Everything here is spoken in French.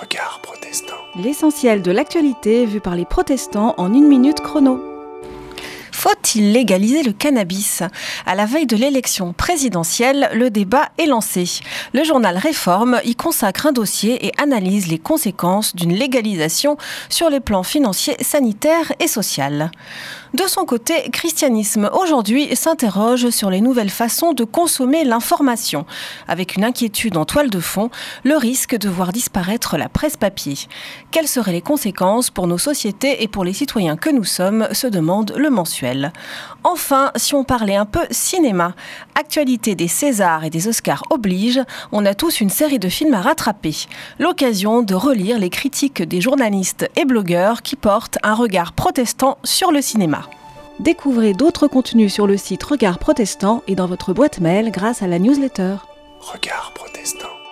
Regard protestant. L'essentiel de l'actualité vu par les protestants en 1 minute chrono. Faut-il légaliser le cannabis ? À la veille de l'élection présidentielle, le débat est lancé. Le journal Réforme y consacre un dossier et analyse les conséquences d'une légalisation sur les plans financiers, sanitaires et social. De son côté, Christianisme aujourd'hui s'interroge sur les nouvelles façons de consommer l'information, avec une inquiétude en toile de fond, le risque de voir disparaître la presse papier. Quelles seraient les conséquences pour nos sociétés et pour les citoyens que nous sommes, se demande le mensuel. Enfin, si on parlait un peu cinéma, actualité des Césars et des Oscars oblige, on a tous une série de films à rattraper. L'occasion de relire les critiques des journalistes et blogueurs qui portent un regard protestant sur le cinéma. Découvrez d'autres contenus sur le site Regard Protestant et dans votre boîte mail grâce à la newsletter. Regard protestant.